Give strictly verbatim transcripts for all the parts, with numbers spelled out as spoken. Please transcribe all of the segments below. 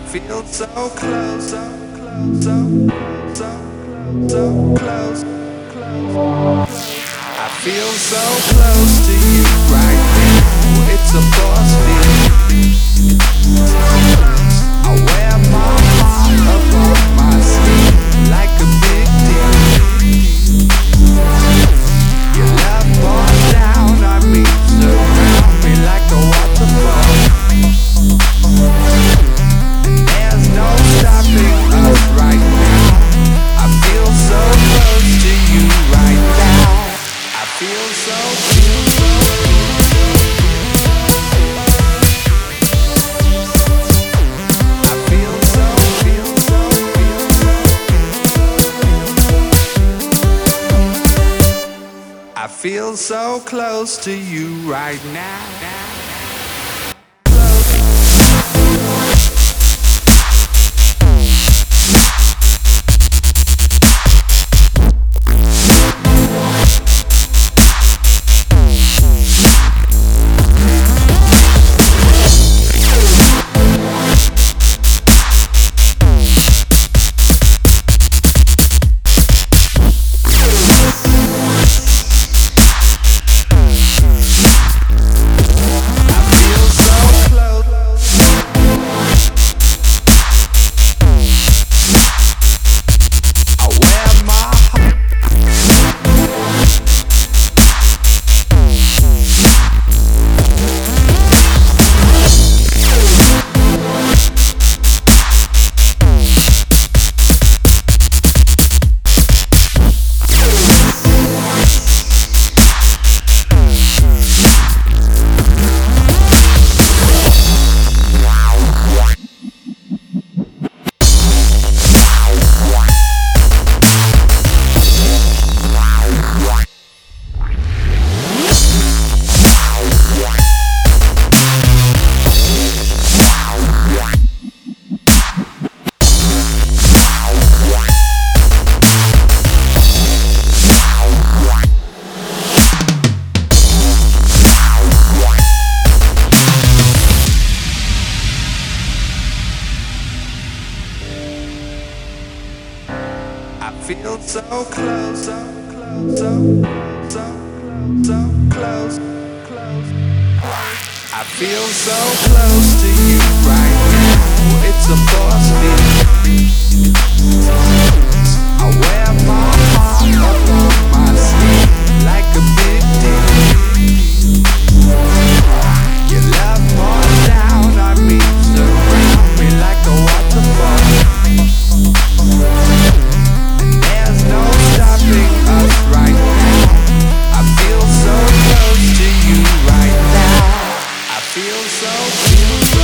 feel so close, so close, so, so, so close, close. I feel so close to you right now. It's a force field. I wear my heart above my sleeve like a big deal. Your love pours down on me, surround me like a waterfall. And there's no stopping us right now. I feel so close to you right now. I feel so, feel so. I feel so, feel so, feel so. I feel so close to you right now. I feel so close, so close, so, so, so close, close. I feel so close to you right now. It's a force field. I wear my heart above my sleeve like a big deal. Your love pours down on me, surround me like a waterfall. There's no stopping us right now. I feel so close to you right now. I feel so, feel so.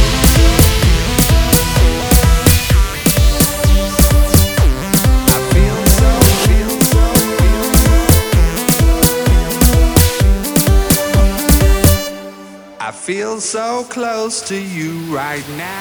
I feel so, feel so, feel so. I feel so close to you right now.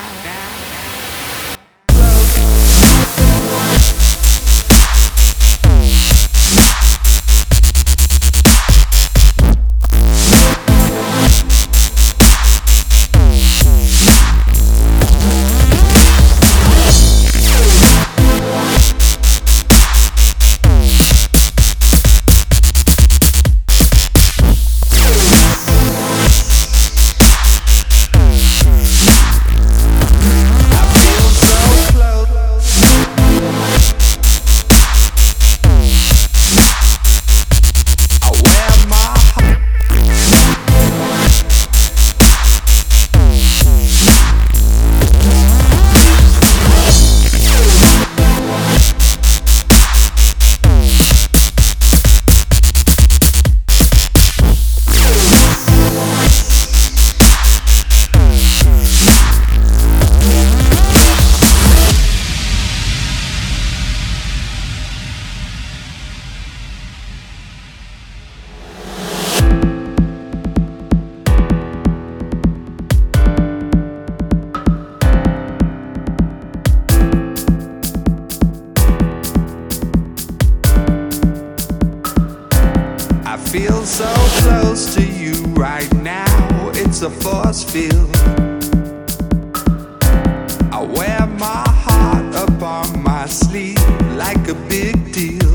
Feel so close to you right now. It's a force field. I wear my heart upon my sleeve like a big deal.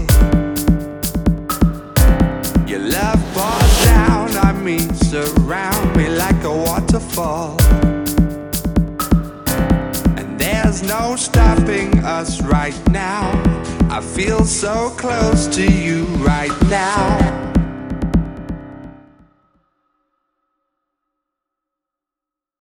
Your love pours down on me, surround me like a waterfall. And there's no stopping us right now. I feel so close to you right now.